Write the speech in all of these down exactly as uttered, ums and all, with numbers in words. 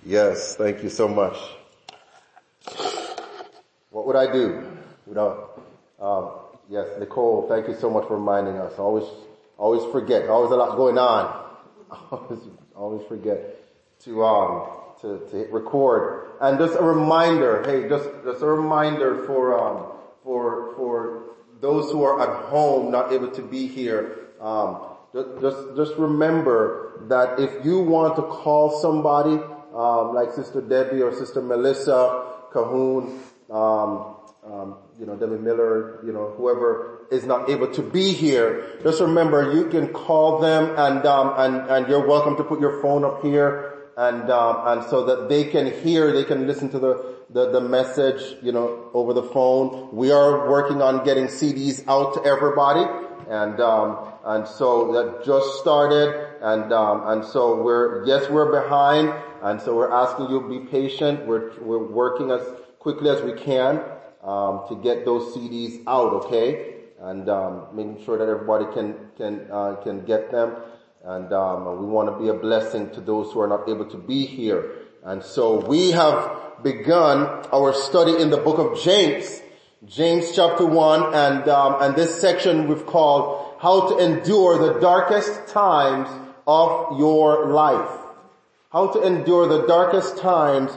Yes, thank you so much. What would I do without, um, yes, Nicole, thank you so much for reminding us. Always, always forget. Always a lot going on. Always, always forget to, um, to, to hit record. And just a reminder, hey, just, just a reminder for, um, for, for those who are at home, not able to be here, um, just, just, just remember that if you want to call somebody, um, like Sister Debbie or Sister Melissa Cahoon, um, um, you know, Debbie Miller, you know, whoever is not able to be here, just remember you can call them and, um, and, and you're welcome to put your phone up here and, um, and so that they can hear, they can listen to the, the, the message, you know, over the phone. We are working on getting C Ds out to everybody and, um, and so that just started and, um, and so we're, yes, we're behind and so we're asking you to be patient. We're, we're working as quickly as we can, um, to get those C Ds out, okay? And, um, making sure that everybody can, can, uh, can get them. And, um, we want to be a blessing to those who are not able to be here. And so we have begun our study in the book of James, James chapter one, and, um, and this section we've called How to Endure the Darkest Times of Your Life. How to endure the darkest times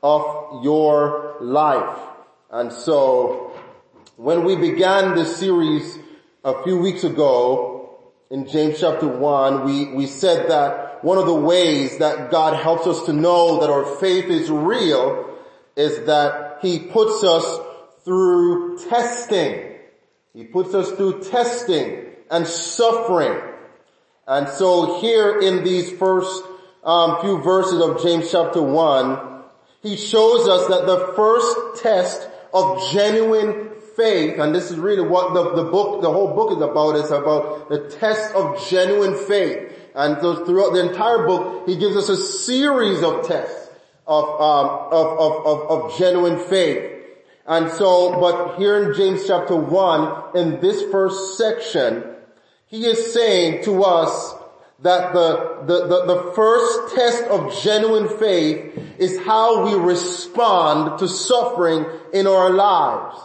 of your life. And so, when we began this series a few weeks ago in James chapter one, we, we said that one of the ways that God helps us to know that our faith is real is that He puts us through testing. He puts us through testing and suffering. And so here in these first um, few verses of James chapter one, he shows us that the first test of genuine faith, and this is really what the, the book, the whole book is about, is about the test of genuine faith. And so throughout the entire book, he gives us a series of tests of, um, of, of, of, of genuine faith. And so, but here in James chapter one, in this first section, he is saying to us that the, the, the, the first test of genuine faith is how we respond to suffering in our lives.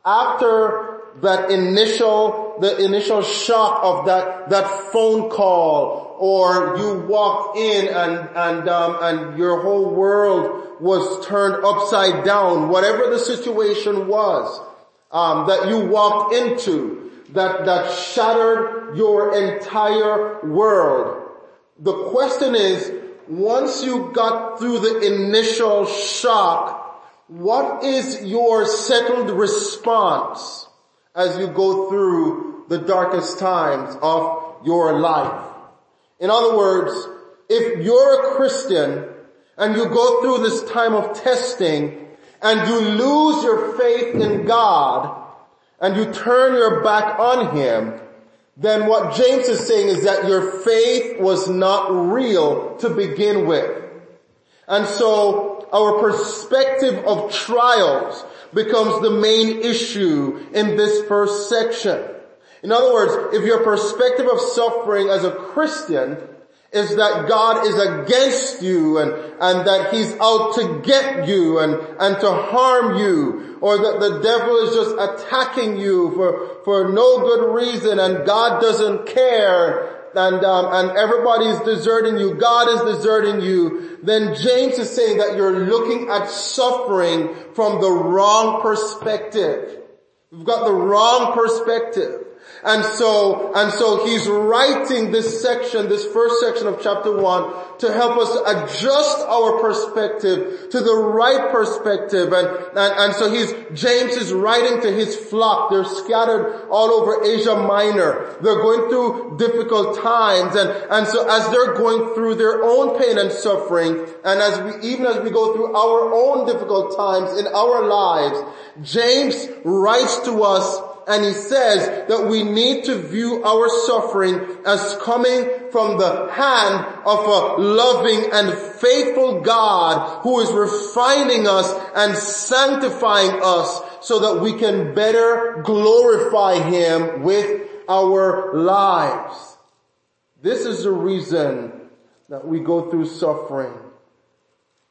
After that initial, the initial shock of that, that phone call, or you walked in and, and, um, and your whole world was turned upside down, whatever the situation was, um, that you walked into, that, that shattered your entire world. The question is, once you got through the initial shock, what is your settled response as you go through the darkest times of your life? In other words, if you're a Christian and you go through this time of testing and you lose your faith in God and you turn your back on Him, then what James is saying is that your faith was not real to begin with. And so our perspective of trials becomes the main issue in this first section. In other words, if your perspective of suffering as a Christian is that God is against you and, and that He's out to get you and, and to harm you, or that the devil is just attacking you for, for no good reason and God doesn't care and, um, and everybody's deserting you, God is deserting you, then James is saying that you're looking at suffering from the wrong perspective. You've got the wrong perspective. And so, and so he's writing this section, this first section of chapter one, to help us adjust our perspective to the right perspective. And, and, and so he's, James is writing to his flock. They're scattered all over Asia Minor. They're going through difficult times. And, and so as they're going through their own pain and suffering, and as we, even as we go through our own difficult times in our lives, James writes to us and he says that we need to view our suffering as coming from the hand of a loving and faithful God who is refining us and sanctifying us so that we can better glorify Him with our lives. This is the reason that we go through suffering.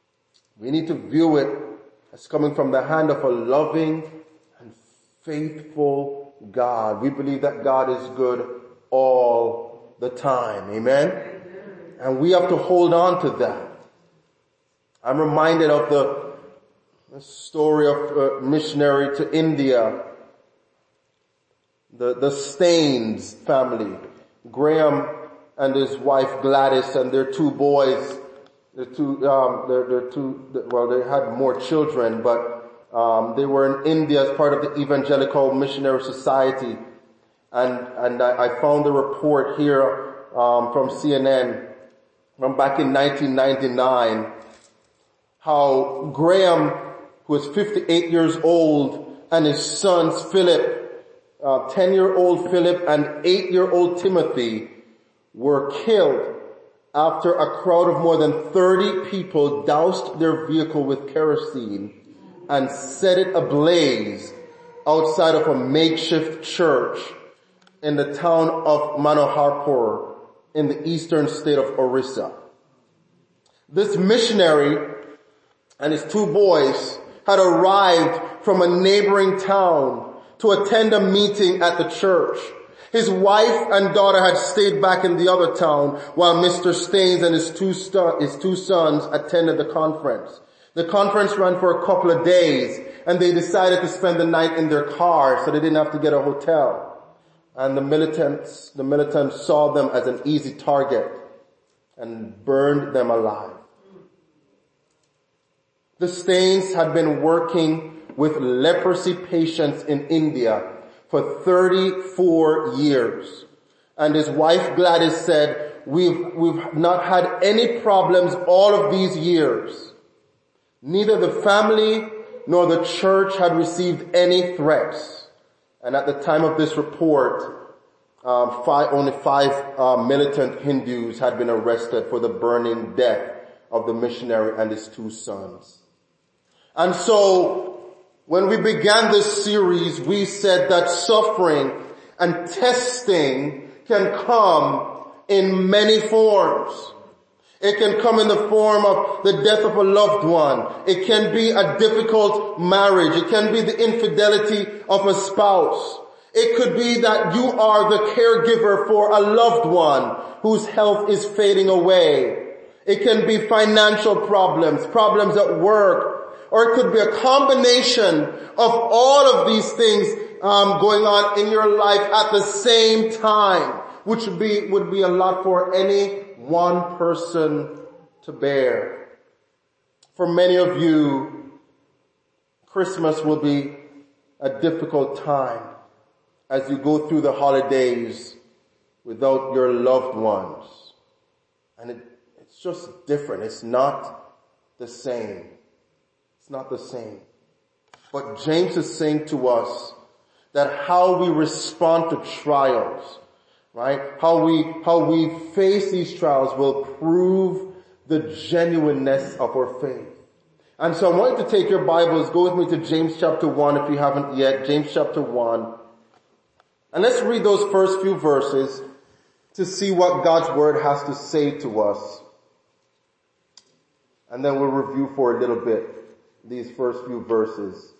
We need to view it as coming from the hand of a loving and faithful God. We believe that God is good all the time. Amen? And we have to hold on to that. I'm reminded of the, the story of a missionary to India, the, the Staines family. Graham and his wife Gladys and their two boys, their two, um, their, their two, well, they had more children, but um, they were in India as part of the Evangelical Missionary Society. And, and I, I found a report here um, from C N N from back in nineteen ninety-nine, how Graham, who was fifty-eight years old, and his sons Philip, uh, ten-year-old Philip and eight-year-old Timothy, were killed after a crowd of more than thirty people doused their vehicle with kerosene and set it ablaze outside of a makeshift church in the town of Manoharpur in the eastern state of Orissa. This missionary and his two boys had arrived from a neighboring town to attend a meeting at the church. His wife and daughter had stayed back in the other town while Mister Staines and his two, stu- his two sons attended the conference. The conference ran for a couple of days, and they decided to spend the night in their car so they didn't have to get a hotel. And the militants, the militants saw them as an easy target and burned them alive. The Staines had been working with leprosy patients in India for thirty-four years. And his wife Gladys said, we've, we've not had any problems all of these years. Neither the family nor the church had received any threats. And at the time of this report, um, five, only five uh, militant Hindus had been arrested for the burning death of the missionary and his two sons. And so, when we began this series, we said that suffering and testing can come in many forms. It can come in the form of the death of a loved one. It can be a difficult marriage. It can be the infidelity of a spouse. It could be that you are the caregiver for a loved one whose health is fading away. It can be financial problems, problems at work, or it could be a combination of all of these things um, going on in your life at the same time, which would be would be a lot for any one person to bear. For many of you, Christmas will be a difficult time as you go through the holidays without your loved ones. And it, it's just different. It's not the same. It's not the same. But James is saying to us that how we respond to trials, right? How we, how we face these trials will prove the genuineness of our faith. And so I want you to take your Bibles, go with me to James chapter one if you haven't yet, James chapter one. And let's read those first few verses to see what God's word has to say to us. And then we'll review for a little bit these first few verses.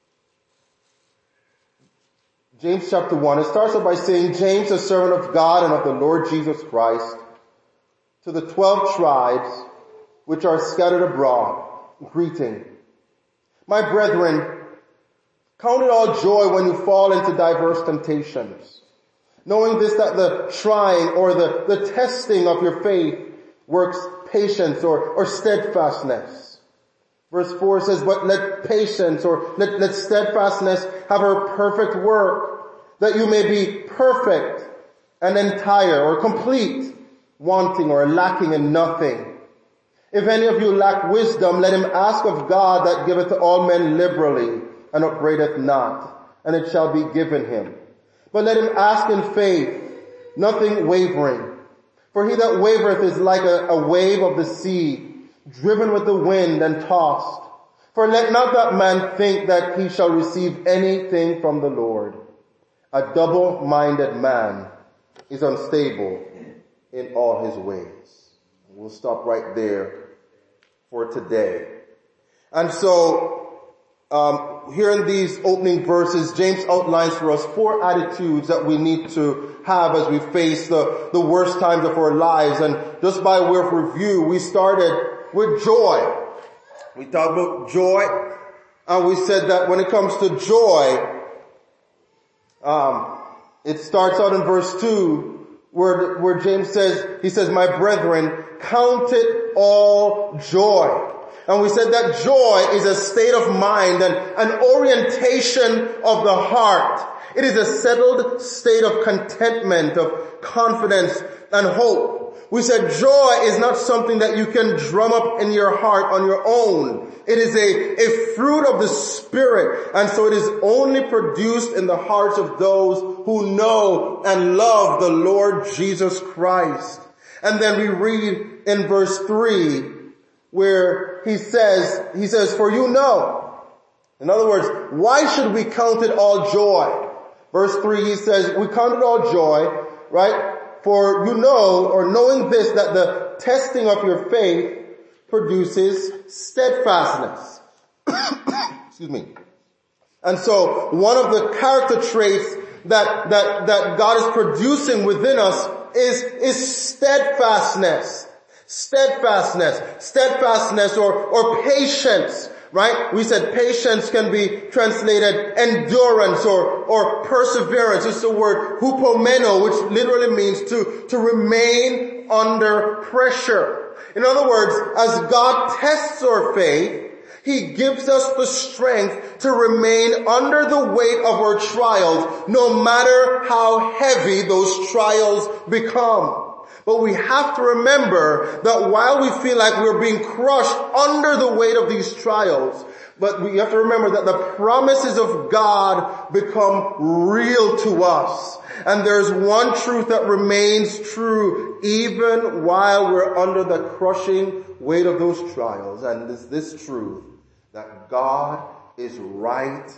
James chapter one, it starts off by saying, James, a servant of God and of the Lord Jesus Christ, to the twelve tribes which are scattered abroad, greeting. My brethren, count it all joy when you fall into diverse temptations, knowing this, that the trying or the, the testing of your faith works patience or, or steadfastness. Verse four says, but let patience or let, let steadfastness have her perfect work, that you may be perfect and entire or complete, wanting or lacking in nothing. If any of you lack wisdom, let him ask of God that giveth to all men liberally and upbraideth not, and it shall be given him. But let him ask in faith, nothing wavering. For he that wavereth is like a, a wave of the sea, driven with the wind and tossed. For let not that man think that he shall receive anything from the Lord. A double-minded man is unstable in all his ways. We'll stop right there for today. And so, um, here in these opening verses, James outlines for us four attitudes that we need to have as we face the, the worst times of our lives. And just by way of review, we started with joy. We talked about joy, and we said that when it comes to joy, um, it starts out in verse two, where, where James says, he says, my brethren, count it all joy. And we said that joy is a state of mind and an orientation of the heart. It is a settled state of contentment, of confidence and hope. We said joy is not something that you can drum up in your heart on your own. It is a, a fruit of the Spirit, and so it is only produced in the hearts of those who know and love the Lord Jesus Christ. And then we read in verse three where he says, he says, for you know. In other words, why should we count it all joy? Verse three, he says, we count it all joy, right? For you know, or knowing this, that the testing of your faith produces steadfastness. Excuse me. And so one of the character traits that, that, that God is producing within us is, is steadfastness. Steadfastness. Steadfastness or, or patience. Right? We said patience can be translated endurance or, or perseverance. It's the word hupomeno, which literally means to, to remain under pressure. In other words, as God tests our faith, He gives us the strength to remain under the weight of our trials, no matter how heavy those trials become. But we have to remember that while we feel like we're being crushed under the weight of these trials, but we have to remember that the promises of God become real to us. And there's one truth that remains true even while we're under the crushing weight of those trials. And it's this truth, that God is right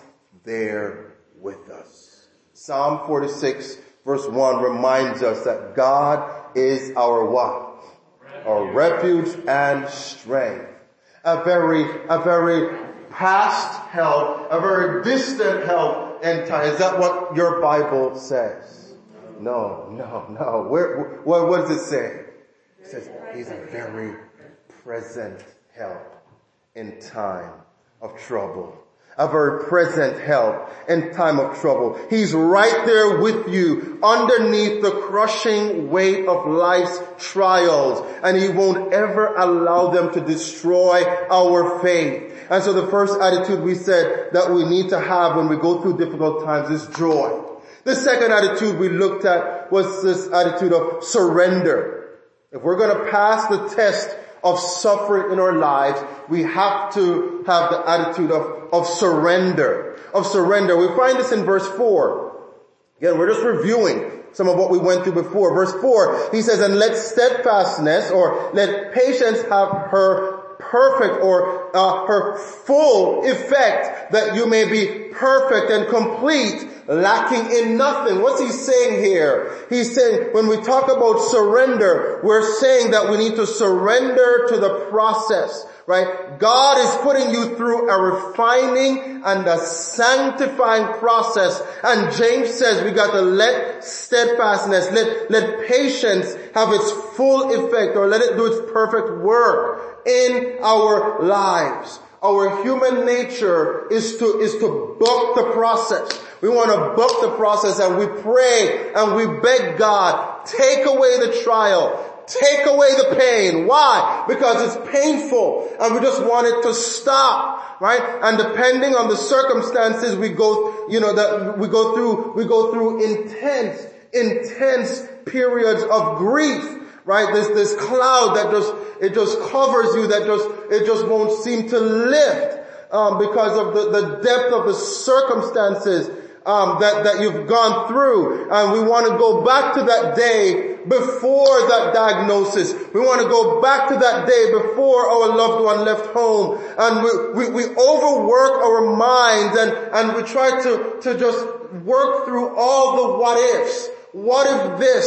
there with us. Psalm forty-six verse one reminds us that God is our what? Our refuge and strength. A very, a very past help, a very distant help in time. Is that what your Bible says? No, no, no. Where, what, what does it say? It says He's a very present help in time of trouble. A very present help in time of trouble. He's right there with you underneath the crushing weight of life's trials, and He won't ever allow them to destroy our faith. And so the first attitude we said that we need to have when we go through difficult times is joy. The second attitude we looked at was this attitude of surrender. If we're going to pass the test of suffering in our lives, we have to have the attitude of, of surrender, of surrender. We find this in verse four. Again, we're just reviewing some of what we went through before. Verse four, he says, and let steadfastness or let patience have her perfect or uh, her full effect, that you may be perfect and complete, lacking in nothing. What's he saying here? He's saying when we talk about surrender, we're saying that we need to surrender to the process, right? God is putting you through a refining and a sanctifying process. And James says we got to let steadfastness, let, let patience have its full effect, or let it do its perfect work in our lives. Our human nature is to, is to buck the process. We want to buck the process, and we pray and we beg God, take away the trial. Take away the pain. Why? Because it's painful and we just want it to stop, right? And depending on the circumstances, we go, you know, that we go through, we go through intense, intense periods of grief, right? There's this cloud that just, it just covers you, that just, it just won't seem to lift, um, because of the, the depth of the circumstances Um, that, that you've gone through. And we want to go back to that day before that diagnosis. We want to go back to that day before our loved one left home. And we, we, we overwork our minds and, and we try to, to just work through all the what ifs. What if this?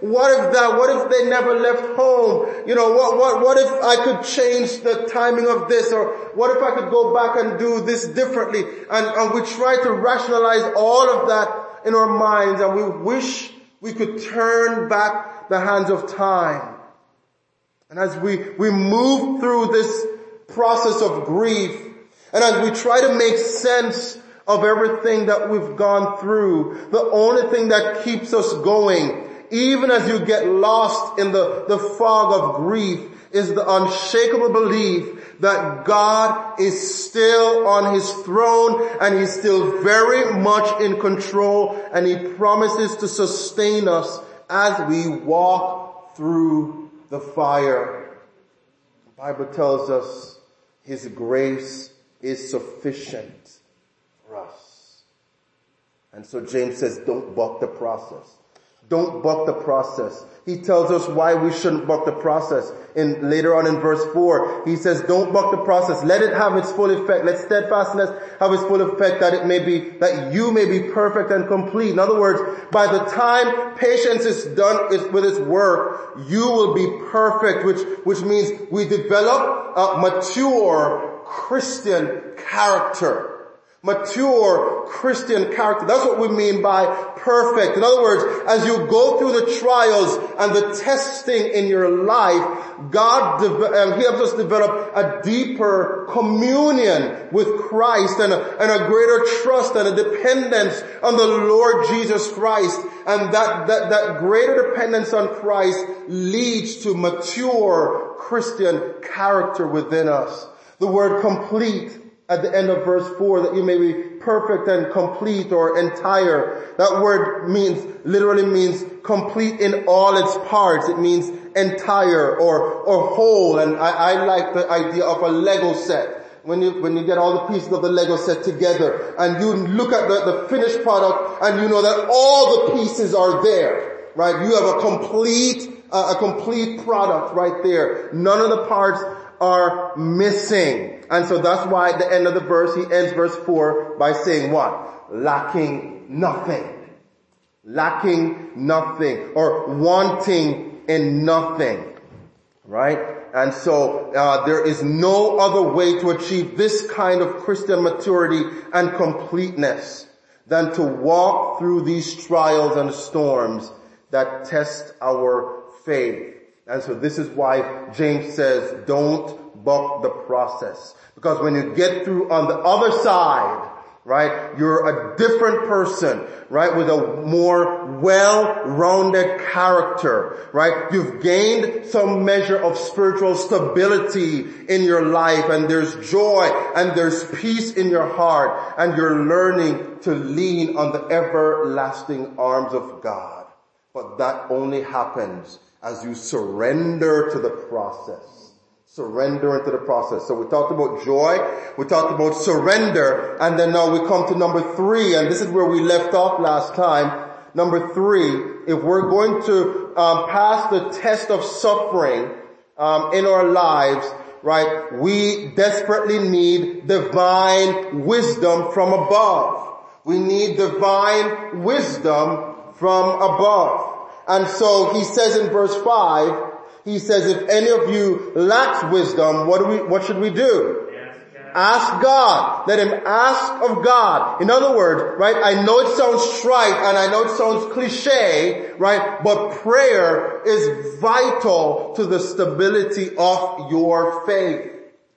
what if that, what if they never left home? You know, what, what, what if I could change the timing of this, or what if I could go back and do this differently? And, and we try to rationalize all of that in our minds, and we wish we could turn back the hands of time. And as we, we move through this process of grief, and as we try to make sense of everything that we've gone through, the only thing that keeps us going, even as you get lost in the, the fog of grief, is the unshakable belief that God is still on his throne and he's still very much in control, and he promises to sustain us as we walk through the fire. The Bible tells us his grace is sufficient for us. And so James says, don't buck the process. Don't buck the process. He tells us why we shouldn't buck the process. In later on in verse four, he says, don't buck the process. Let it have its full effect. Let steadfastness have its full effect, that it may be, that you may be perfect and complete. In other words, by the time patience is done with its work, you will be perfect, which, which means we develop a mature Christian character. Mature Christian character. That's what we mean by perfect. In other words, as you go through the trials and the testing in your life, God de- um, He helps us develop a deeper communion with Christ, and a, and a greater trust and a dependence on the Lord Jesus Christ. And that, that, that greater dependence on Christ leads to mature Christian character within us. The word complete at the end of verse four, that you may be perfect and complete or entire. That word means, literally means complete in all its parts. It means entire or, or whole. And I, I like the idea of a Lego set. When you, when you get all the pieces of the Lego set together and you look at the, the finished product and you know that all the pieces are there, right? You have a complete, uh, a complete product right there. None of the parts are missing. And so that's why at the end of the verse, he ends verse four by saying what? Lacking nothing. Lacking nothing, or wanting in nothing. Right? And so uh, there is no other way to achieve this kind of Christian maturity and completeness than to walk through these trials and storms that test our faith. And so this is why James says, don't buck the process. Because when you get through on the other side, right, you're a different person, right, with a more well-rounded character, right? You've gained some measure of spiritual stability in your life, and there's joy and there's peace in your heart, and you're learning to lean on the everlasting arms of God. But that only happens as you surrender to the process. Surrender into the process. So we talked about joy, we talked about surrender, and then now we come to number three, and this is where we left off last time. Number three, if we're going to um, pass the test of suffering um, in our lives, right, we desperately need divine wisdom from above. We need divine wisdom from above. And so he says in verse five, he says, if any of you lacks wisdom, what do we, what should we do? Ask God. Let him ask of God. In other words, right, I know it sounds trite and I know it sounds cliche, right, but prayer is vital to the stability of your faith.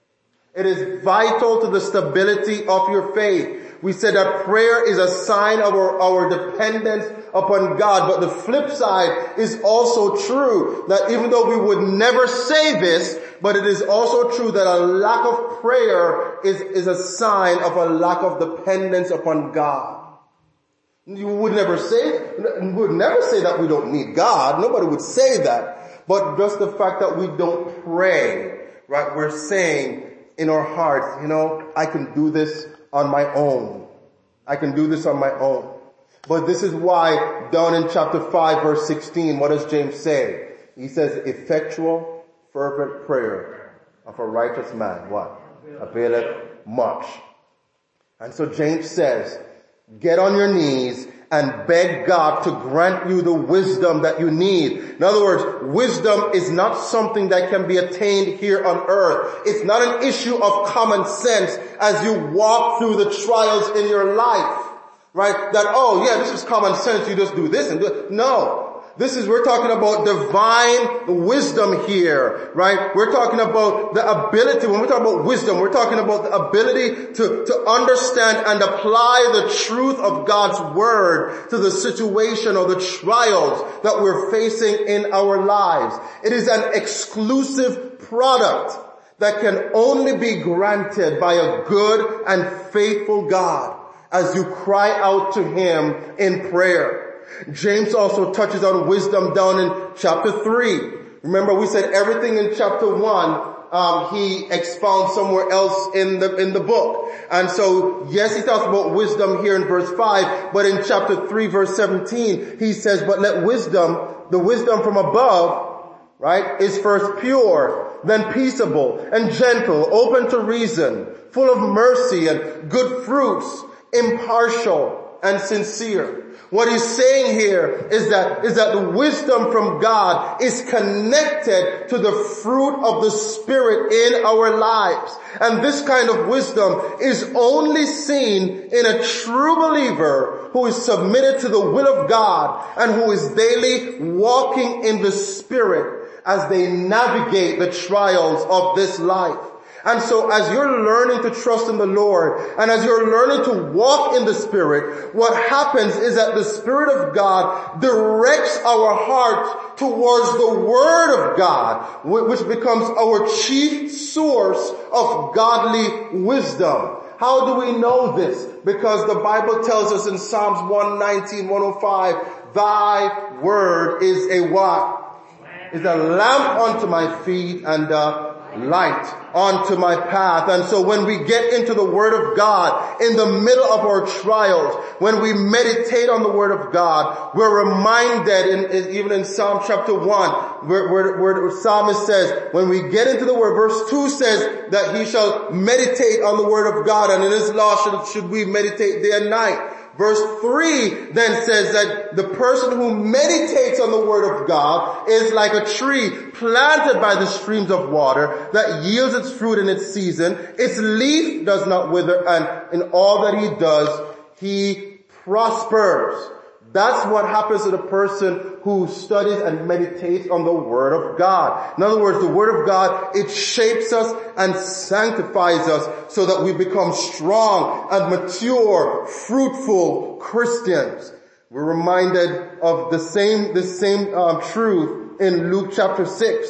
It is vital to the stability of your faith. We said that prayer is a sign of our, our dependence upon God. But the flip side is also true, that even though we would never say this, but it is also true that a lack of prayer is, is a sign of a lack of dependence upon God. You would never say, would never say that we don't need God. Nobody would say that. But just the fact that we don't pray, right, we're saying in our hearts, you know, I can do this on my own. I can do this on my own. But this is why down in chapter five verse sixteen, what does James say? He says, effectual, fervent prayer of a righteous man, what? Availeth much. And so James says, get on your knees and beg God to grant you the wisdom that you need. In other words, wisdom is not something that can be attained here on earth. It's not an issue of common sense as you walk through the trials in your life. Right? That, oh yeah, this is common sense, you just do this and do it. No. This is, we're talking about divine wisdom here, right? We're talking about the ability, when we talk about wisdom, we're talking about the ability to, to understand and apply the truth of God's word to the situation or the trials that we're facing in our lives. It is an exclusive product that can only be granted by a good and faithful God as you cry out to Him in prayer. James also touches on wisdom down in chapter three. Remember, we said everything in chapter one, um, he expounds somewhere else in the, in the book. And so, yes, he talks about wisdom here in verse five, but in chapter three, verse seventeen, he says, but let wisdom, the wisdom from above, right, is first pure, then peaceable and gentle, open to reason, full of mercy and good fruits, impartial and sincere. What he's saying here is that, is that the wisdom from God is connected to the fruit of the Spirit in our lives. And this kind of wisdom is only seen in a true believer who is submitted to the will of God and who is daily walking in the Spirit as they navigate the trials of this life. And so as you're learning to trust in the Lord and as you're learning to walk in the Spirit, what happens is that the Spirit of God directs our hearts towards the Word of God, which becomes our chief source of godly wisdom. How do we know this? Because the Bible tells us in Psalms one nineteen, one oh five, thy word is a what? Is a lamp unto my feet and a light onto my path. And so when we get into the Word of God in the middle of our trials, when we meditate on the Word of God, we're reminded in, in even in Psalm chapter one, where, where, where the psalmist says, when we get into the Word, verse two says that he shall meditate on the Word of God, and in His law should, should we meditate day and night. Verse three then says that the person who meditates on the Word of God is like a tree planted by the streams of water that yields its fruit in its season. Its leaf does not wither, and in all that he does, he prospers. That's what happens to the person who studies and meditates on the Word of God. In other words, the Word of God, it shapes us and sanctifies us so that we become strong and mature, fruitful Christians. We're reminded of the same, the same um, truth in Luke chapter six.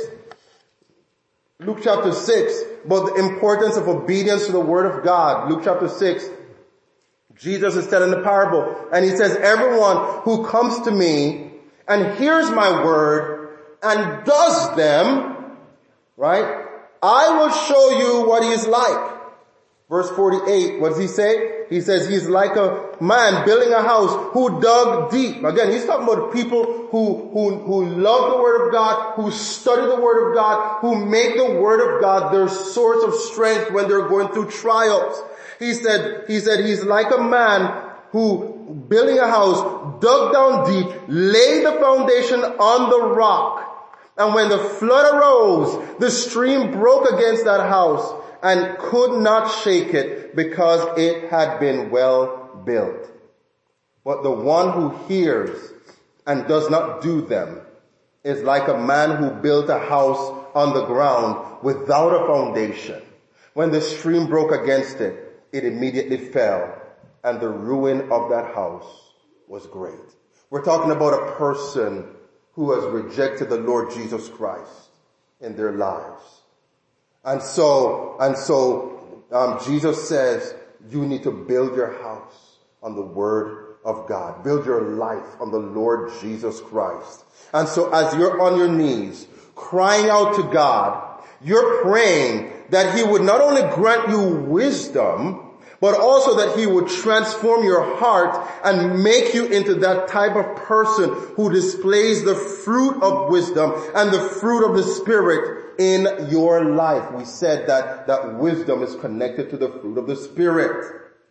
Luke chapter six, about the importance of obedience to the Word of God. Luke chapter six. Jesus is telling the parable, and he says, everyone who comes to me and hears my word and does them, right, I will show you what he is like. Verse forty-eight, what does he say? He says he's like a man building a house who dug deep. Again, he's talking about people who, who, who love the Word of God, who study the Word of God, who make the Word of God their source of strength when they're going through trials. He said, he said he's like a man who, building a house, dug down deep, laid the foundation on the rock. And when the flood arose, the stream broke against that house and could not shake it because it had been well built. But the one who hears and does not do them is like a man who built a house on the ground without a foundation. When the stream broke against it, it immediately fell, and the ruin of that house was great. We're talking about a person who has rejected the Lord Jesus Christ in their lives. And so, and so, um, Jesus says, you need to build your house on the Word of God. Build your life on the Lord Jesus Christ. And so as you're on your knees, crying out to God, you're praying that He would not only grant you wisdom, but also that He would transform your heart and make you into that type of person who displays the fruit of wisdom and the fruit of the Spirit in your life. We said that, that wisdom is connected to the fruit of the Spirit.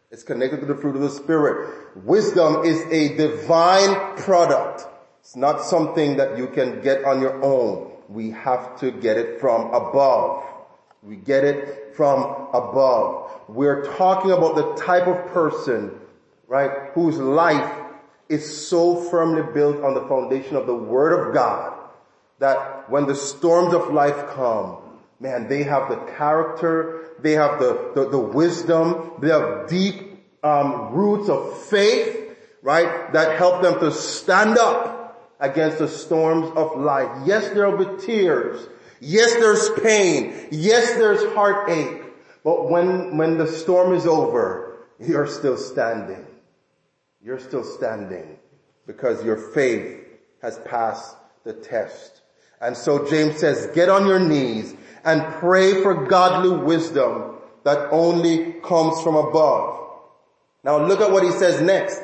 It's connected to the fruit of the Spirit. Wisdom is a divine product. It's not something that you can get on your own. We have to get it from above. We get it from above. We're talking about the type of person, right, whose life is so firmly built on the foundation of the Word of God that when the storms of life come, man, they have the character, they have the, the, the wisdom, they have deep um, roots of faith, right, that help them to stand up against the storms of life. Yes, there will be tears. Yes, there's pain. Yes, there's heartache. But when, when the storm is over, you're still standing. You're still standing because your faith has passed the test. And so James says, get on your knees and pray for godly wisdom that only comes from above. Now look at what he says next.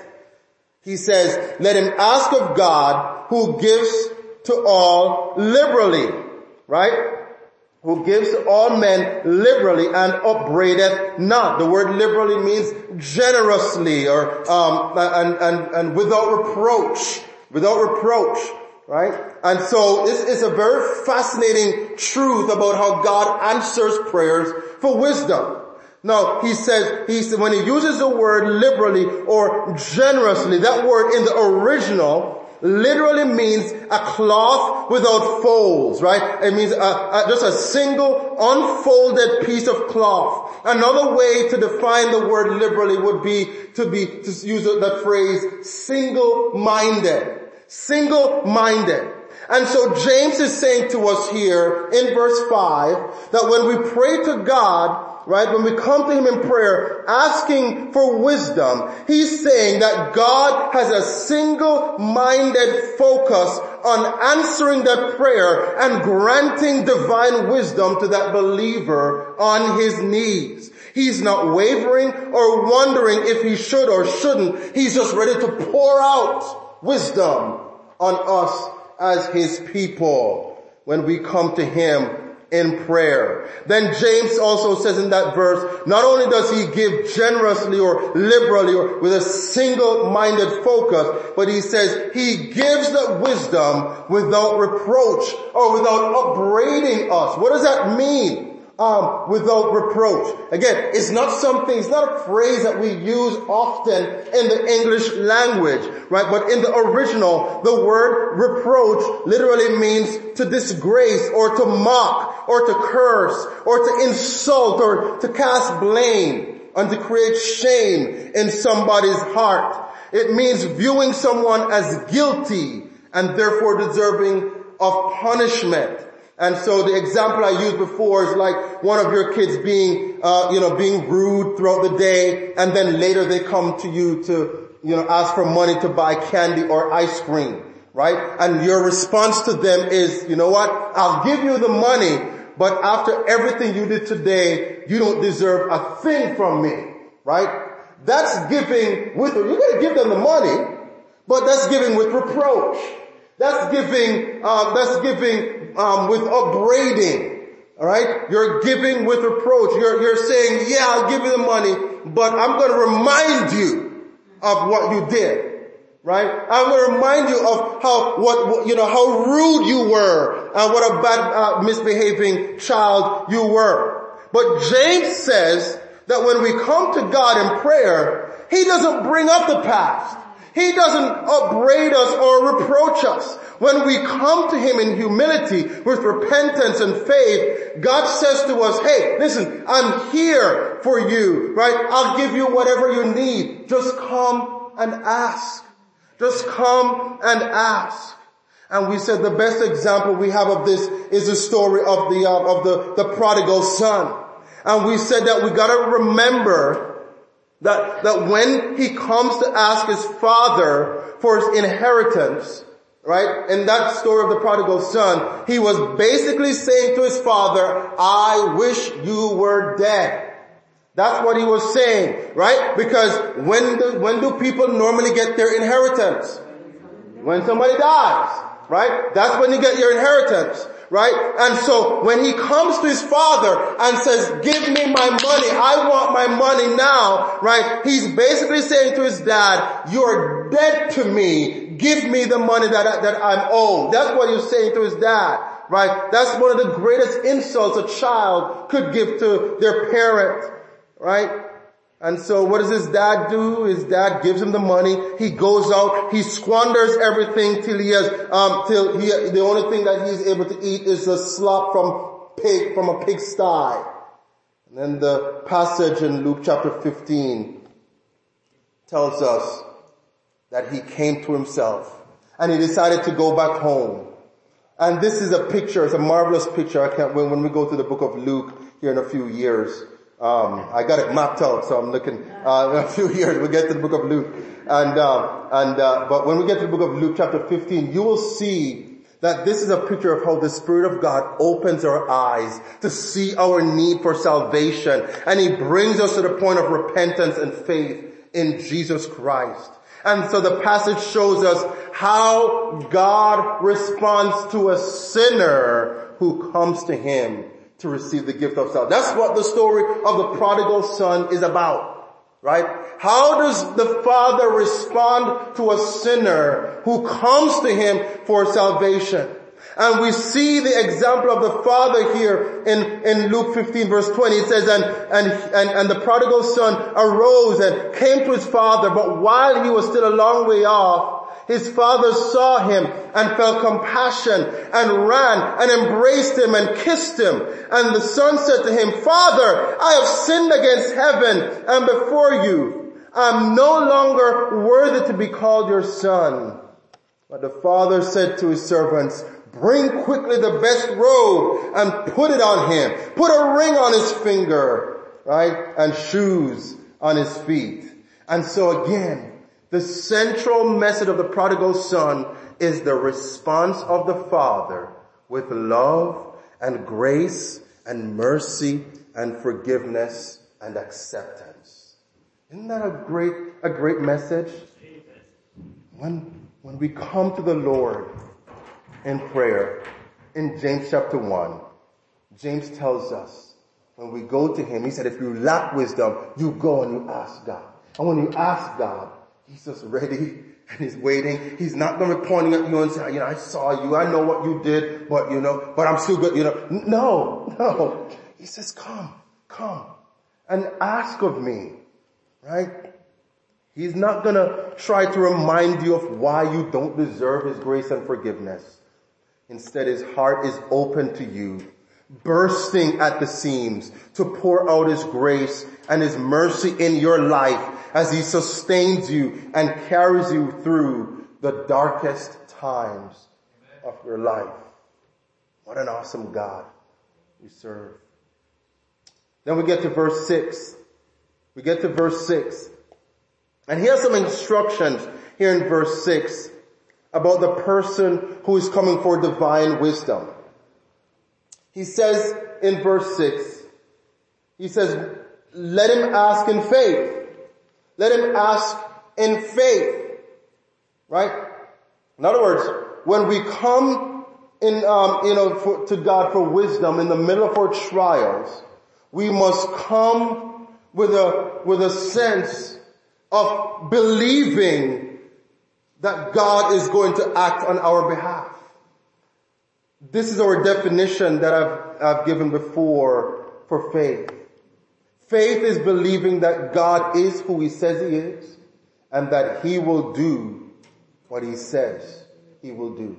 He says, let him ask of God who gives to all liberally, right? Who gives to all men liberally and upbraideth not. The word liberally means generously or um and, and, and without reproach. Without reproach. Right? And so this is a very fascinating truth about how God answers prayers for wisdom. Now, he says, he said, when he uses the word liberally or generously, that word in the original literally means a cloth without folds, right? It means a, a, just a single unfolded piece of cloth. Another way to define the word liberally would be to be, to use the phrase single-minded. Single-minded. And so James is saying to us here in verse five that when we pray to God, right, when we come to him in prayer asking for wisdom, he's saying that God has a single-minded focus on answering that prayer and granting divine wisdom to that believer on his knees. He's not wavering or wondering if he should or shouldn't. He's just ready to pour out wisdom on us as his people when we come to him in prayer. Then James also says in that verse, not only does he give generously or liberally or with a single-minded focus, but he says he gives that wisdom without reproach or without upbraiding us. What does that mean? Um, without reproach. Again, it's not something, it's not a phrase that we use often in the English language, right? But in the original, the word reproach literally means to disgrace or to mock or to curse or to insult or to cast blame and to create shame in somebody's heart. It means viewing someone as guilty and therefore deserving of punishment. And so the example I used before is like one of your kids being, uh, you know, being rude throughout the day, and then later they come to you to, you know, ask for money to buy candy or ice cream, right? And your response to them is, you know what? I'll give you the money, but after everything you did today, you don't deserve a thing from me, right? That's giving with, you're going to give them the money, but that's giving with reproach. That's giving, uh, that's giving, um, with upbraiding. Alright? You're giving with reproach. You're, you're saying, yeah, I'll give you the money, but I'm going to remind you of what you did. Right? I'm going to remind you of how, what, what you know, how rude you were and what a bad, uh, misbehaving child you were. But James says that when we come to God in prayer, he doesn't bring up the past. He doesn't upbraid us or reproach us. When we come to him in humility with repentance and faith, God says to us, hey, listen, I'm here for you, right? I'll give you whatever you need. Just come and ask. Just come and ask. And we said the best example we have of this is the story of the, uh, of the, the prodigal son. And we said that we gotta remember That, that when he comes to ask his father for his inheritance, right, in that story of the prodigal son, he was basically saying to his father, I wish you were dead. That's what he was saying, right? Because when do, when do people normally get their inheritance? When somebody dies, right? That's when you get your inheritance. right? And so when he comes to his father and says, give me my money, I want my money now, right? He's basically saying to his dad, you're dead to me. Give me the money that, I, that I'm owed. That's what he's saying to his dad, right? That's one of the greatest insults a child could give to their parent, right? And so what does his dad do? His dad gives him the money. He goes out. He squanders everything till he has, um, till he, the only thing that he's able to eat is the slop from pig, from a pigsty. And then the passage in Luke chapter fifteen tells us that he came to himself and he decided to go back home. And this is a picture, it's a marvelous picture. I can't wait when we go to the book of Luke here in a few years. Um, I got it mapped out, so I'm looking, uh, in a few years we'll get to the book of Luke. And, uh, and, uh, but when we get to the book of Luke chapter fifteen, you will see that this is a picture of how the Spirit of God opens our eyes to see our need for salvation. And he brings us to the point of repentance and faith in Jesus Christ. And so the passage shows us how God responds to a sinner who comes to him to receive the gift of salvation. That's what the story of the prodigal son is about, right? How does the father respond to a sinner who comes to him for salvation? And we see the example of the father here in, in Luke fifteen verse twenty. It says, and, and, and, and the prodigal son arose and came to his father, but while he was still a long way off, his father saw him and felt compassion and ran and embraced him and kissed him. And the son said to him, Father, I have sinned against heaven and before you. I am no longer worthy to be called your son. But the father said to his servants, bring quickly the best robe and put it on him. Put a ring on his finger, right? And shoes on his feet. And so again, the central message of the prodigal son is the response of the father with love and grace and mercy and forgiveness and acceptance. Isn't that a great, a great message? When, when we come to the Lord in prayer, in James chapter one, James tells us when we go to him, he said, if you lack wisdom, you go and you ask God. And when you ask God, he's just ready and he's waiting. He's not going to be pointing at you and saying, you know, I saw you. I know what you did, but you know, but I'm still good. You know, no, no. He says, come, come and ask of me, right? He's not going to try to remind you of why you don't deserve his grace and forgiveness. Instead, his heart is open to you, bursting at the seams to pour out his grace and his mercy in your life as he sustains you and carries you through the darkest times of your life. What an awesome God we serve. Then we get to verse six. We get to verse six. And he has some instructions here in verse six about the person who is coming for divine wisdom. He says in verse six, he says, let him ask in faith. Let him ask in faith. Right? In other words, when we come in, um, you know, for, to God for wisdom in the middle of our trials, we must come with a, with a sense of believing that God is going to act on our behalf. This is our definition that I've, I've given before for faith. Faith is believing that God is who he says he is and that he will do what he says he will do.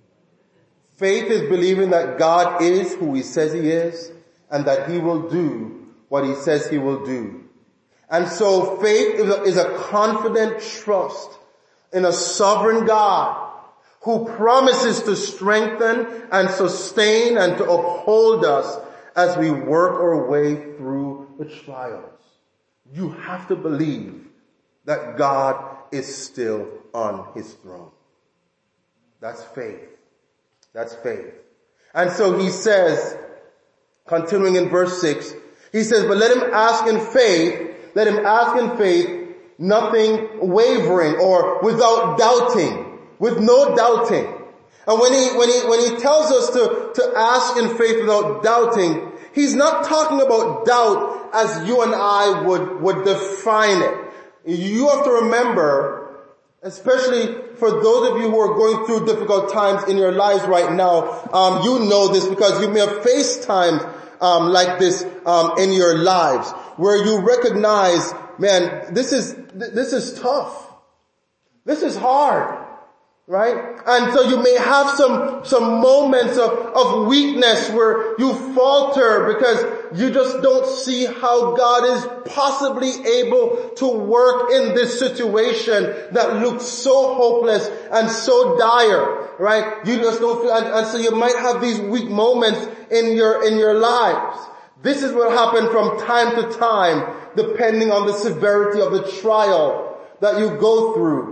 Faith is believing that God is who he says he is and that he will do what he says he will do. And so faith is a, is a confident trust in a sovereign God who promises to strengthen and sustain and to uphold us as we work our way through the trials. You have to believe that God is still on his throne. That's faith. That's faith. And so he says, continuing in verse six, he says, but let him ask in faith, let him ask in faith, nothing wavering or without doubting, with no doubting. And when he, when he, when he tells us to, to ask in faith without doubting, he's not talking about doubt as you and I would, would define it. You have to remember, especially for those of you who are going through difficult times in your lives right now, um, you know this because you may have faced times um, like this um, in your lives where you recognize, man, this is this is tough. This is hard. Right? And so you may have some, some moments of, of weakness where you falter because you just don't see how God is possibly able to work in this situation that looks so hopeless and so dire. Right? You just don't feel, and, and so you might have these weak moments in your, in your lives. This is what happened from time to time depending on the severity of the trial that you go through.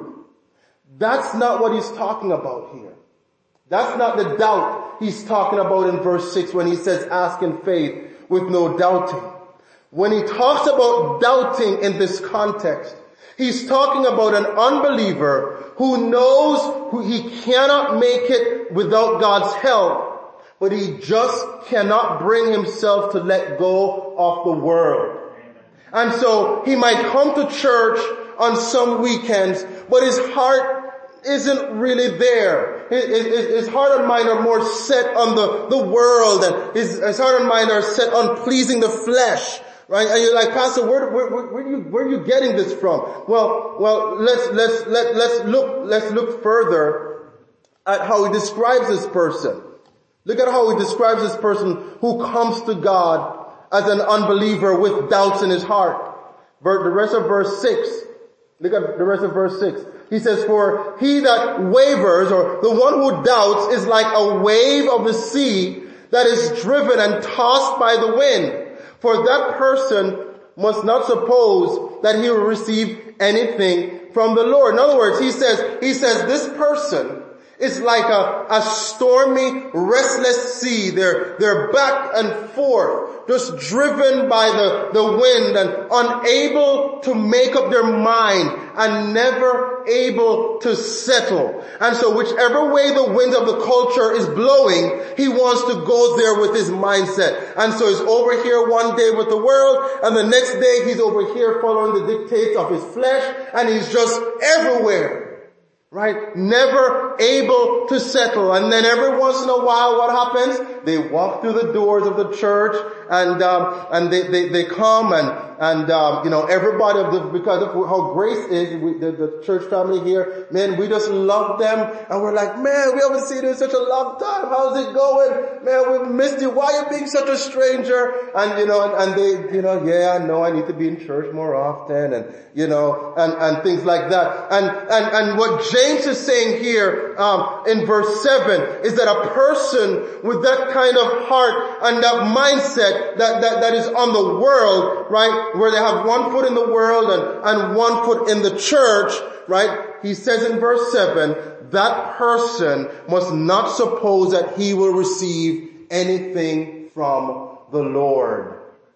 That's not what he's talking about here. That's not the doubt he's talking about in verse six when he says ask in faith with no doubting. When he talks about doubting in this context, he's talking about an unbeliever who knows who he cannot make it without God's help, but he just cannot bring himself to let go of the world. And so he might come to church on some weekends, but his heart isn't really there. His, his, his heart and mind are more set on the, the world, and his, his heart and mind are set on pleasing the flesh. Right? And you're like, Pastor, where, where, where, where, are you, where are you getting this from? Well, well, let's, let's, let, let's look, let's look further at how he describes this person. Look at how he describes this person who comes to God as an unbeliever with doubts in his heart. The rest of verse six. Look at the rest of verse six. He says, for he that wavers, or the one who doubts, is like a wave of the sea that is driven and tossed by the wind. For that person must not suppose that he will receive anything from the Lord. In other words, he says, he says this person is like a, a stormy, restless sea. They're, they're back and forth, just driven by the, the wind and unable to make up their mind and never able to settle. And so whichever way the wind of the culture is blowing, he wants to go there with his mindset. And so he's over here one day with the world, and the next day he's over here following the dictates of his flesh, and he's just everywhere. Right? Never able to settle. And then every once in a while, what happens? They walk through the doors of the church, and um, and they, they they come and and um, you know, everybody of the because of how Grace is, we, the, the church family here, man, we just love them, and we're like, man, we haven't seen you in such a long time. How's it going? Man, we've missed you. Why are you being such a stranger? And you know, and, and they, you know, yeah, I know I need to be in church more often, and you know, and and things like that. And and and what James is saying here um, in verse seven is that a person with that kind of heart and that mindset that, that, that is on the world, right, where they have one foot in the world and, and one foot in the church, right, he says in verse seven, that person must not suppose that he will receive anything from the Lord.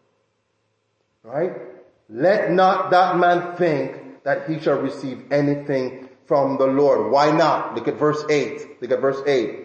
Right? Let not that man think that he shall receive anything from the Lord. Why not? Look at verse eight. Look at verse eight.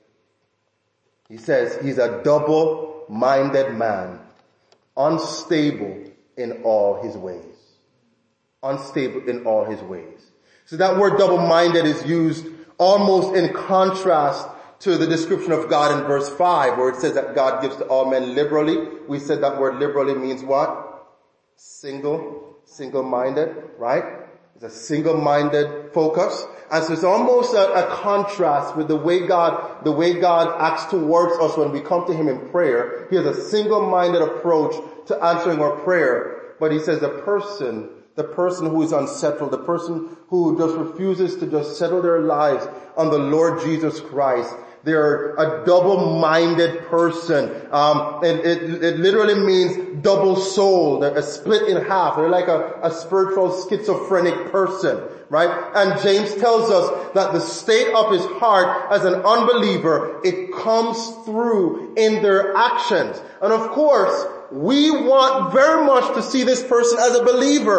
He says he's a double-minded man, unstable in all his ways. Unstable in all his ways. So that word double-minded is used almost in contrast to the description of God in verse five, where it says that God gives to all men liberally. We said that word liberally means what? Single, single-minded, right? It's a single-minded focus. And so it's almost a, a contrast with the way God, the way God acts towards us when we come to Him in prayer. He has a single-minded approach to answering our prayer. But He says the person, the person who is unsettled, the person who just refuses to just settle their lives on the Lord Jesus Christ, they're a double-minded person. Um, it, it, it literally means double-souled. They're a split in half. They're like a, a spiritual schizophrenic person, right? And James tells us that the state of his heart as an unbeliever, it comes through in their actions. And of course, we want very much to see this person as a believer.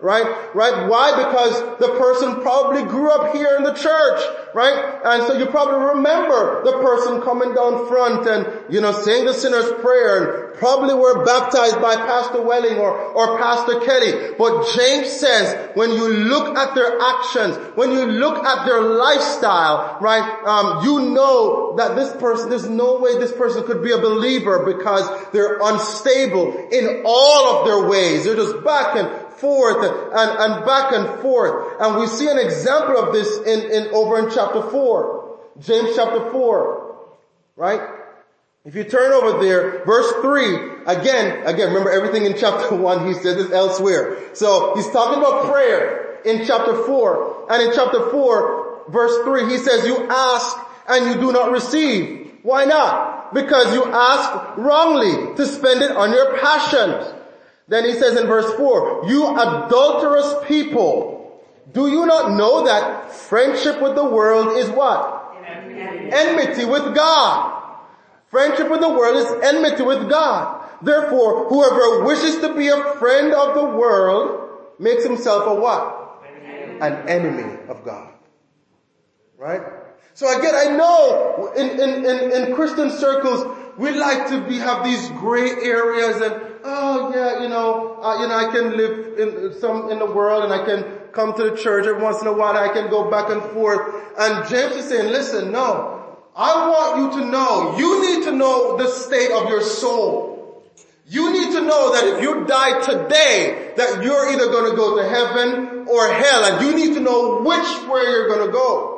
right? Right? Why? Because the person probably grew up here in the church, right? And so you probably remember the person coming down front and, you know, saying the sinner's prayer, and probably were baptized by Pastor Welling or, or Pastor Kelly. But James says, when you look at their actions, when you look at their lifestyle, right, um, you know that this person, there's no way this person could be a believer, because they're unstable in all of their ways. They're just back and forth and, and, and back and forth. And we see an example of this in, in over in chapter four. James chapter four. Right? If you turn over there, verse three, again, again, remember everything in chapter one, he says this elsewhere. So he's talking about prayer in chapter four. And in chapter four, verse three, he says, you ask and you do not receive. Why not? Because you ask wrongly to spend it on your passions. Then he says in verse four, you adulterous people, do you not know that friendship with the world is what? Enmity, enmity with God. Friendship with the world is enmity with God. Therefore, whoever wishes to be a friend of the world makes himself a what? An enemy of God. Right? So again, I know in, in, in, in Christian circles, we like to be, have these gray areas and, oh yeah, you know, uh, you know, I can live in some, in the world and I can come to the church every once in a while, I can go back and forth. And James is saying, listen, no, I want you to know, you need to know the state of your soul. You need to know that if you die today, that you're either going to go to heaven or hell, and you need to know which way you're going to go.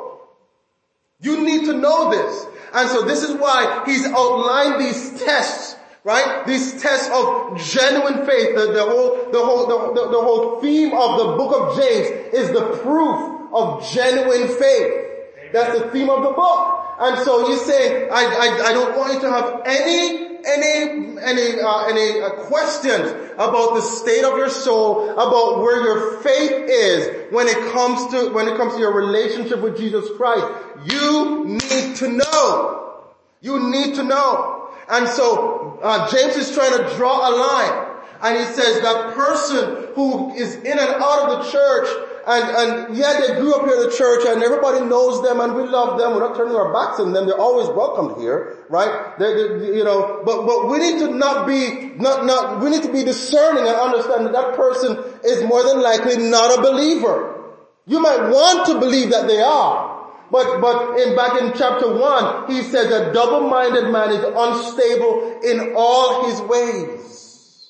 You need to know this. And so this is why he's outlined these tests, right? These tests of genuine faith. The, the whole, the whole, the, the, the whole theme of the book of James is the proof of genuine faith. That's the theme of the book. And so he's saying, I, I, I don't want you to have any, any, any, uh, any uh, questions about the state of your soul, about where your faith is when it comes to, when it comes to your relationship with Jesus Christ. You need to know. You need to know. And so, uh, James is trying to draw a line. And he says that person who is in and out of the church, and, and yeah, they grew up here at the church and everybody knows them and we love them. We're not turning our backs on them. They're always welcomed here, right? They, they, you know, but, but we need to not be, not, not, we need to be discerning and understand that that person is more than likely not a believer. You might want to believe that they are. But, but in, back in chapter one, he says a double-minded man is unstable in all his ways.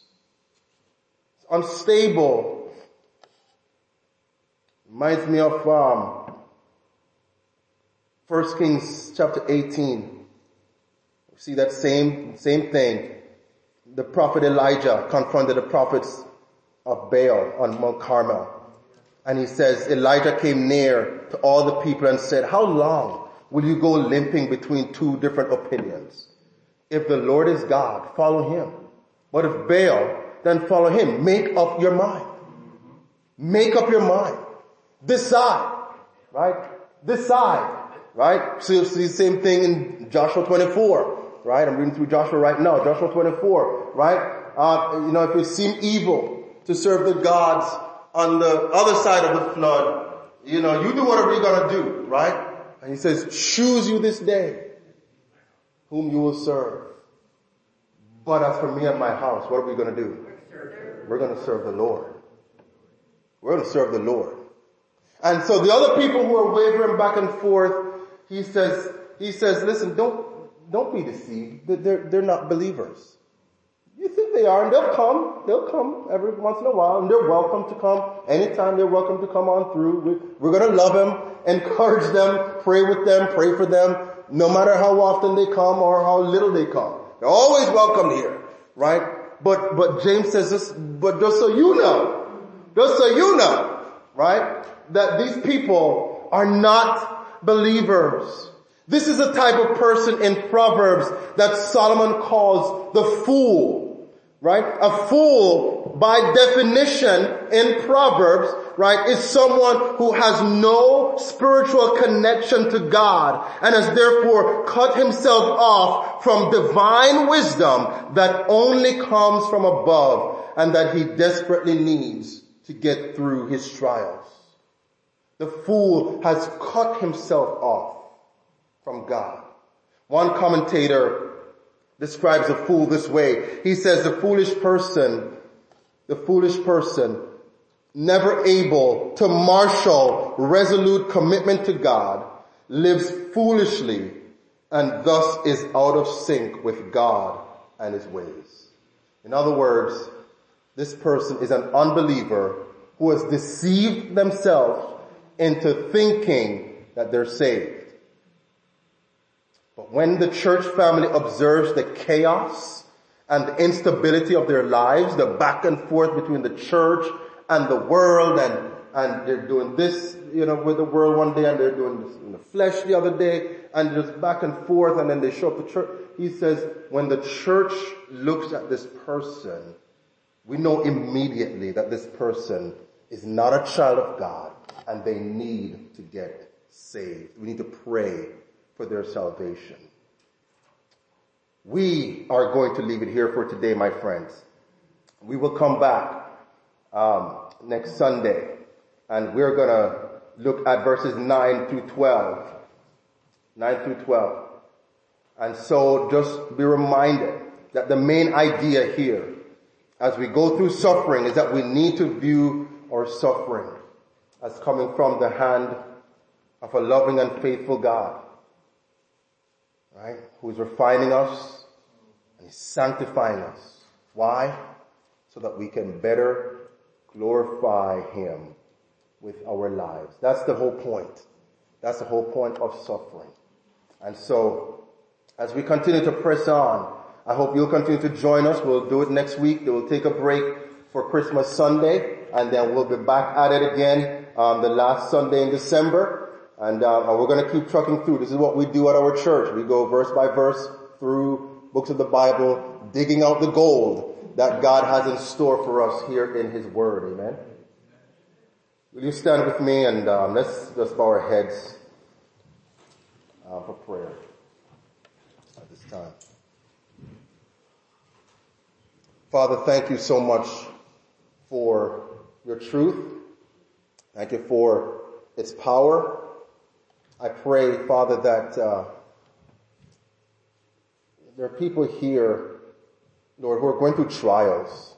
Unstable. Reminds me of, um, First Kings chapter eighteen. We see that same, same thing. The prophet Elijah confronted the prophets of Baal on Mount Carmel. And he says, Elijah came near to all the people and said, how long will you go limping between two different opinions? If the Lord is God, follow him. But if Baal, then follow him. Make up your mind. Make up your mind. Decide. Right? Decide. Right? So you see the same thing in Joshua twenty-four. Right? I'm reading through Joshua right now. Joshua twenty-four. Right? Uh, you know, if it seemed evil to serve the gods on the other side of the flood, you know, you do whatever you're gonna do, right? And he says, choose you this day whom you will serve. But as for me and my house, what are we gonna do? We're gonna serve the Lord. We're gonna serve the Lord. And so the other people who are wavering back and forth, he says, he says, listen, don't, don't be deceived. They're, they're not believers. You think they are, and they'll come. They'll come every once in a while, and they're welcome to come. Anytime they're welcome to come on through. We're going to love them, encourage them, pray with them, pray for them, no matter how often they come or how little they come. They're always welcome here, right? But, but James says this, but just so you know, just so you know, right, that these people are not believers. This is the type of person in Proverbs that Solomon calls the fool. Right? A fool, by definition in Proverbs, right, is someone who has no spiritual connection to God and has therefore cut himself off from divine wisdom that only comes from above and that he desperately needs to get through his trials. The fool has cut himself off from God. One commentator describes a fool this way. He says the foolish person, the foolish person, never able to marshal resolute commitment to God, lives foolishly and thus is out of sync with God and his ways. In other words, this person is an unbeliever who has deceived themselves into thinking that they're saved. But when the church family observes the chaos and the instability of their lives, the back and forth between the church and the world, and, and they're doing this, you know, with the world one day, and they're doing this in the flesh the other day, and just back and forth, and then they show up to church. He says, when the church looks at this person, we know immediately that this person is not a child of God, and they need to get saved. We need to pray for their salvation. We are going to leave it here for today, my friends. We will come back um, next Sunday, and we're going to look at verses nine through twelve. nine through twelve. And so just be reminded that the main idea here, as we go through suffering, is that we need to view our suffering as coming from the hand of a loving and faithful God, right? Who is refining us and He's sanctifying us. Why? So that we can better glorify Him with our lives. That's the whole point. That's the whole point of suffering. And so, as we continue to press on, I hope you'll continue to join us. We'll do it next week. We'll take a break for Christmas Sunday, and then we'll be back at it again um, the last Sunday in December. And, uh, and we're going to keep trucking through. This is what we do at our church. We go verse by verse through books of the Bible, digging out the gold that God has in store for us here in His Word. Amen. Will you stand with me, and um, let's just bow our heads uh, for prayer at this time. Father, thank you so much for your truth. Thank you for its power. I pray, Father, that uh, there are people here, Lord, who are going through trials,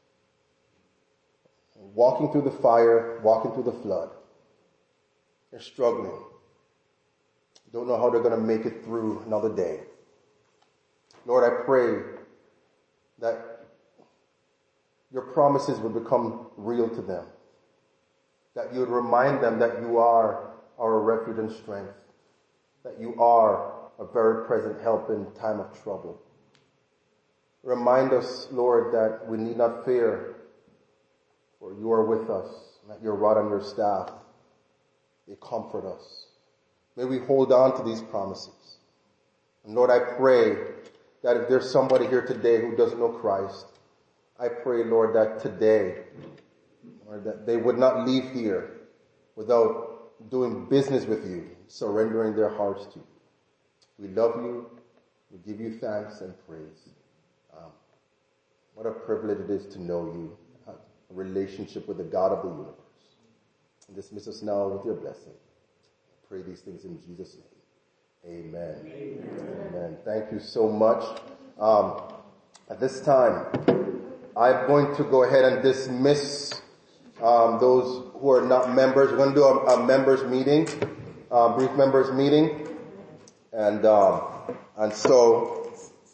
walking through the fire, walking through the flood. They're struggling. Don't know how they're going to make it through another day. Lord, I pray that your promises would become real to them. That you would remind them that you are our refuge and strength. That you are a very present help in time of trouble. Remind us, Lord, that we need not fear, for you are with us. That your rod and your staff, they comfort us. May we hold on to these promises. And Lord, I pray that if there's somebody here today who doesn't know Christ, I pray, Lord, that today, Lord, that they would not leave here without doing business with you, surrendering their hearts to you. We love you. We give you thanks and praise. Um, what a privilege it is to know you, a relationship with the God of the universe. And dismiss us now with your blessing. I pray these things in Jesus' name. Amen. Amen. Amen. Thank you so much. Um, at this time, I'm going to go ahead and dismiss um, those who are not members. We're going to do a, a members meeting, a brief members meeting, and um, and so